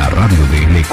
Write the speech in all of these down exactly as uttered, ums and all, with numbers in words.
la radio del Eco.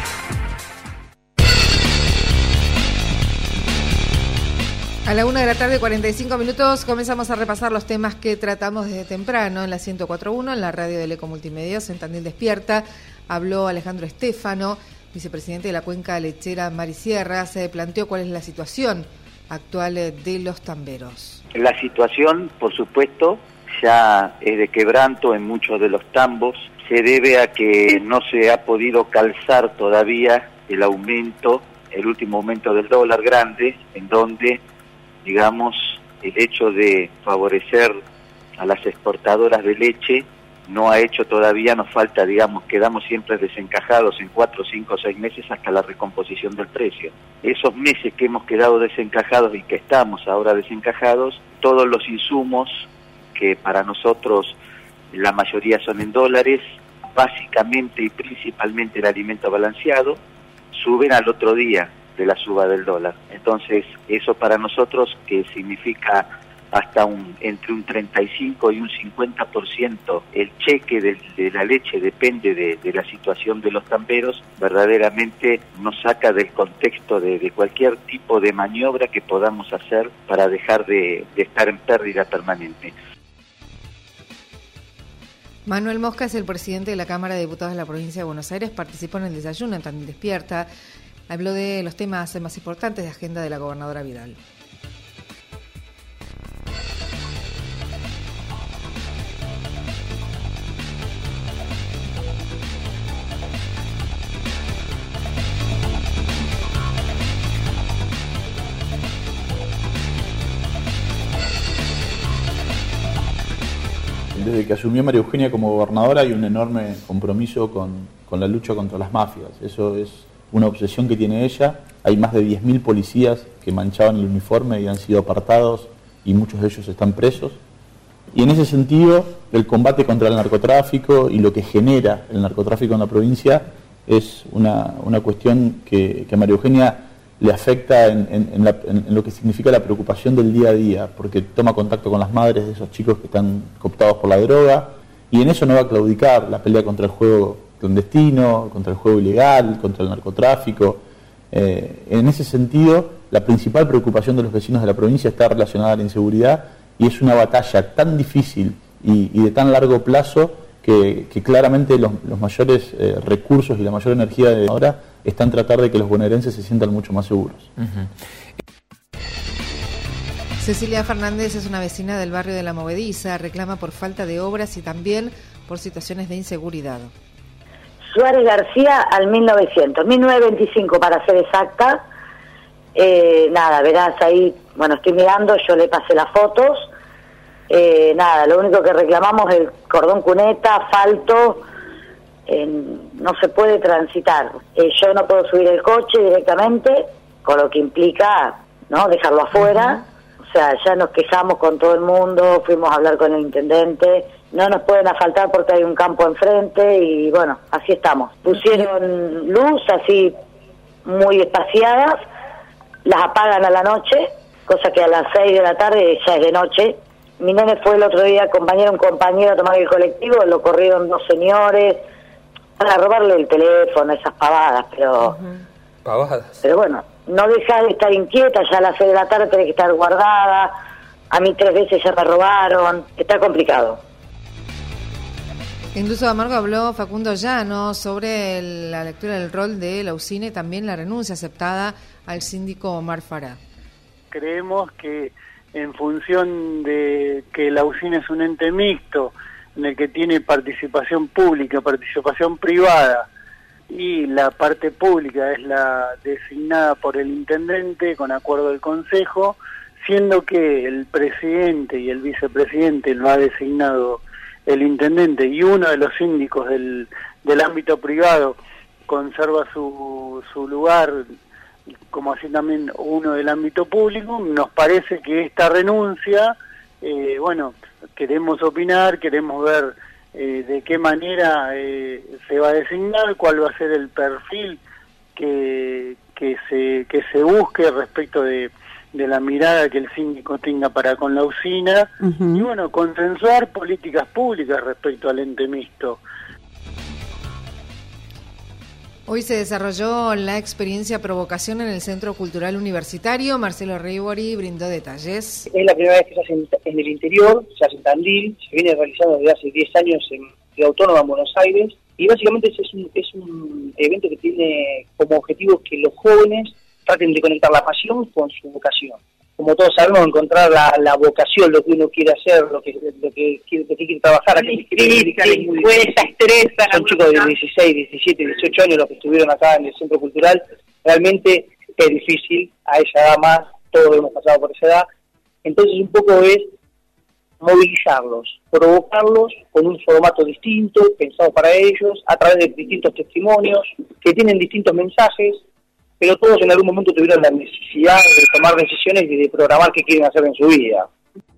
A la una de la tarde, cuarenta y cinco minutos, comenzamos a repasar los temas que tratamos desde temprano en la ciento cuatro punto uno, en la radio del Eco Multimedios, en Tandil Despierta. Habló Alejandro Estefano, vicepresidente de la Cuenca Lechera Marisierra. Se planteó cuál es la situación actual de los tamberos. La situación, por supuesto, ya es de quebranto en muchos de los tambos. Se debe a que no se ha podido calzar todavía el aumento, el último aumento del dólar grande, en donde, digamos, el hecho de favorecer a las exportadoras de leche no ha hecho todavía, nos falta, digamos, quedamos siempre desencajados en cuatro, cinco, seis meses hasta la recomposición del precio. Esos meses que hemos quedado desencajados y que estamos ahora desencajados, todos los insumos, que para nosotros la mayoría son en dólares, básicamente y principalmente el alimento balanceado, suben al otro día de la suba del dólar. Entonces, eso para nosotros, que significa hasta un entre un treinta y cinco y un cincuenta por ciento el cheque de, de la leche depende de, de la situación de los tamberos, verdaderamente nos saca del contexto de, de cualquier tipo de maniobra que podamos hacer para dejar de, de estar en pérdida permanente. Manuel Mosca es el presidente de la Cámara de Diputados de la Provincia de Buenos Aires, participó en el desayuno en Tandil Despierta. Habló de los temas más importantes de agenda de la gobernadora Vidal. Desde que asumió María Eugenia como gobernadora hay un enorme compromiso con, con la lucha contra las mafias. Eso es una obsesión que tiene ella. Hay más de diez mil policías que manchaban el uniforme y han sido apartados y muchos de ellos están presos. Y en ese sentido, el combate contra el narcotráfico y lo que genera el narcotráfico en la provincia es una, una cuestión que, que a María Eugenia le afecta en, en, en, la, en, en lo que significa la preocupación del día a día, porque toma contacto con las madres de esos chicos que están cooptados por la droga, y en eso no va a claudicar la pelea contra el juego clandestino, contra el juego ilegal, contra el narcotráfico. Eh, en ese sentido, la principal preocupación de los vecinos de la provincia está relacionada a la inseguridad, y es una batalla tan difícil y, y de tan largo plazo que, que claramente los, los mayores eh, recursos y la mayor energía de ahora está en tratar de que los bonaerenses se sientan mucho más seguros. Uh-huh. Cecilia Fernández es una vecina del barrio de La Movediza, reclama por falta de obras y también por situaciones de inseguridad. Suárez García al mil novecientos, mil novecientos veinticinco para ser exacta. Eh, nada, verás ahí, bueno, estoy mirando, yo le pasé las fotos. Eh, nada, lo único que reclamamos es el cordón cuneta, asfalto. Eh, no se puede transitar. Eh, yo no puedo subir el coche directamente, con lo que implica, ¿no?, dejarlo afuera. Uh-huh. O sea, ya nos quejamos con todo el mundo, fuimos a hablar con el intendente, no nos pueden asfaltar porque hay un campo enfrente y bueno, así estamos. Pusieron luz así muy espaciadas, las apagan a la noche, cosa que a las seis de la tarde ya es de noche. Mi nene fue el otro día a acompañar a un compañero a tomar el colectivo, lo corrieron dos señores para robarle el teléfono, esas pavadas, pero... Uh-huh. Pavadas. Pero bueno, no deja de estar inquieta, ya a las seis de la tarde tiene que estar guardada, a mí tres veces ya me robaron, está complicado. Incluso Amargo habló Facundo Llano sobre el, la lectura del rol de la usina y también la renuncia aceptada al síndico Omar Farah. Creemos que en función de que la usina es un ente mixto, en el que tiene participación pública, participación privada, y la parte pública es la designada por el intendente con acuerdo del consejo, siendo que el presidente y el vicepresidente lo ha designado el intendente y uno de los síndicos del, del ámbito privado conserva su, su lugar, como así también uno del ámbito público. Nos parece que esta renuncia, eh, bueno, queremos opinar, queremos ver eh, de qué manera eh, se va a designar, cuál va a ser el perfil que, que se que se busque respecto de, de la mirada que el síndico tenga para con la usina. Uh-huh. Y bueno, consensuar políticas públicas respecto al ente mixto. Hoy se desarrolló la experiencia Provocación en el Centro Cultural Universitario. Marcelo Ribori brindó detalles. Es la primera vez que se hace en, en el interior, se hace en Tandil, se viene realizando desde hace diez años en Ciudad Autónoma, en Buenos Aires, y básicamente es un, es un evento que tiene como objetivo que los jóvenes traten de conectar la pasión con su vocación. Como todos sabemos, encontrar la, la vocación, lo que uno quiere hacer, lo que lo que quiere, lo que quiere trabajar, a qué quiere dedicar, es muy difícil. Son chicos de dieciséis, diecisiete, dieciocho años los que estuvieron acá en el Centro Cultural. Realmente es difícil, a esa edad más, todos hemos pasado por esa edad. Entonces un poco es movilizarlos, provocarlos con un formato distinto, pensado para ellos, a través de distintos testimonios, que tienen distintos mensajes, pero todos en algún momento tuvieron la necesidad de tomar decisiones y de programar qué quieren hacer en su vida.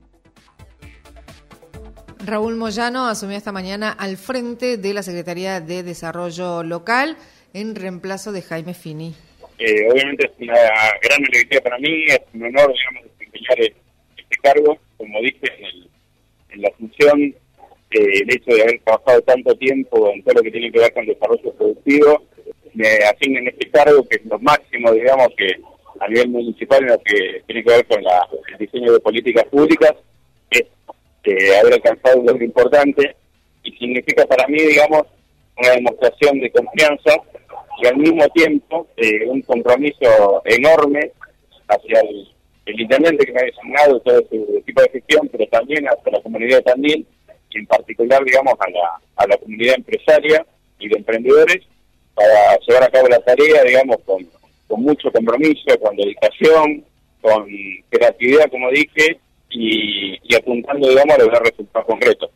Raúl Moyano asumió esta mañana al frente de la Secretaría de Desarrollo Local en reemplazo de Jaime Fini. Eh, obviamente es una gran alegría para mí, es un honor, digamos, desempeñar este cargo, como dije en, el, en la función, eh, el hecho de haber trabajado tanto tiempo en todo lo que tiene que ver con desarrollo productivo, me asignan este cargo, que es lo máximo, digamos, que a nivel municipal en lo que tiene que ver con la, el diseño de políticas públicas, es eh, haber alcanzado un logro importante y significa para mí, digamos, una demostración de confianza y al mismo tiempo eh, un compromiso enorme hacia el, el intendente que me ha designado, todo su equipo de gestión, pero también hacia la comunidad de Tandil y en particular, digamos, a la, a la comunidad empresaria y de emprendedores, para llevar a cabo la tarea, digamos, con, con mucho compromiso, con dedicación, con creatividad, como dije, y, y apuntando, digamos, a lograr resultados concretos.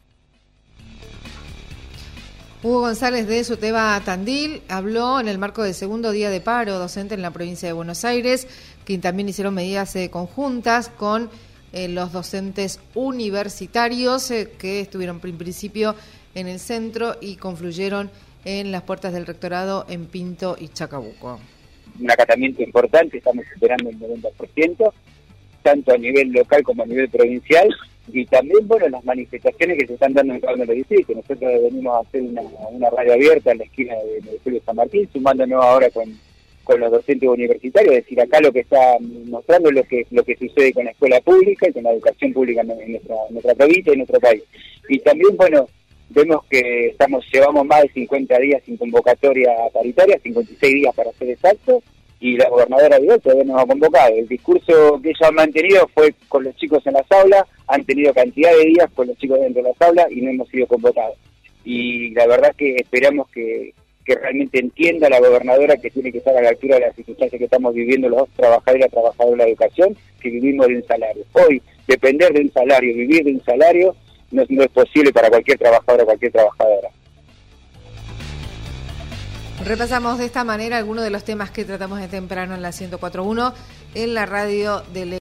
Hugo González de Suteba Tandil habló en el marco del segundo día de paro docente en la provincia de Buenos Aires, que también hicieron medidas eh, conjuntas con eh, los docentes universitarios eh, que estuvieron en principio en el centro y confluyeron en las puertas del rectorado en Pinto y Chacabuco. Un acatamiento importante, estamos superando el noventa por ciento, tanto a nivel local como a nivel provincial, y también, bueno, las manifestaciones que se están dando en cada uno de los distritos. Nosotros venimos a hacer una, una radio abierta en la esquina de, de Julio San Martín, sumándonos ahora con, con los docentes universitarios, es decir, acá lo que está mostrando es lo que, lo que sucede con la escuela pública y con la educación pública en, en, nuestra, en nuestra provincia y en nuestro país. Y también, bueno, vemos que estamos llevamos más de cincuenta días sin convocatoria paritaria, cincuenta y seis días para ser exacto, y la gobernadora Vidal todavía nos ha convocado. El discurso que ellos han mantenido fue con los chicos en las aulas, han tenido cantidad de días con los chicos dentro de las aulas y no hemos sido convocados. Y la verdad que esperamos que, que realmente entienda la gobernadora que tiene que estar a la altura de las circunstancias que estamos viviendo los trabajadores y las trabajadoras de la educación, que vivimos de un salario. Hoy, depender de un salario, vivir de un salario, No, no es posible para cualquier trabajador o cualquier trabajadora. Repasamos de esta manera algunos de los temas que tratamos de temprano en la ciento cuatro punto uno en la radio de